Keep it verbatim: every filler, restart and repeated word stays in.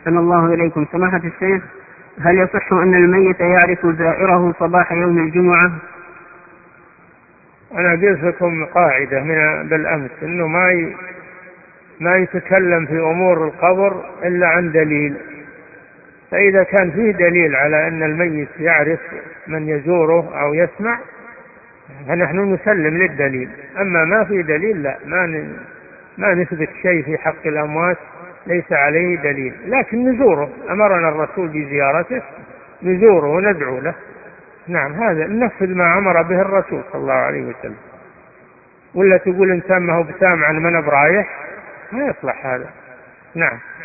أحسن الله إليكم سماحة الشيخ، هل يصح أن الميت يعرف زائره صباح يوم الجمعة؟ أنا قلت لكم قاعدة من بالأمس إنه ما ي... ما يتكلم في أمور القبر إلا عن دليل، فإذا كان فيه دليل على أن الميت يعرف من يزوره أو يسمع فنحن نسلم للدليل، أما ما في دليل لا، ما ن... ما نثبت شيء في حق الأموات ليس عليه دليل، لكن نزوره، أمرنا الرسول بزيارته، نزوره وندعو له. نعم، هذا ننفذ ما أمر به الرسول صلى الله عليه وسلم. ولا تقول إنسان ما هو بسامع عن من برايح، ما يصلح هذا. نعم.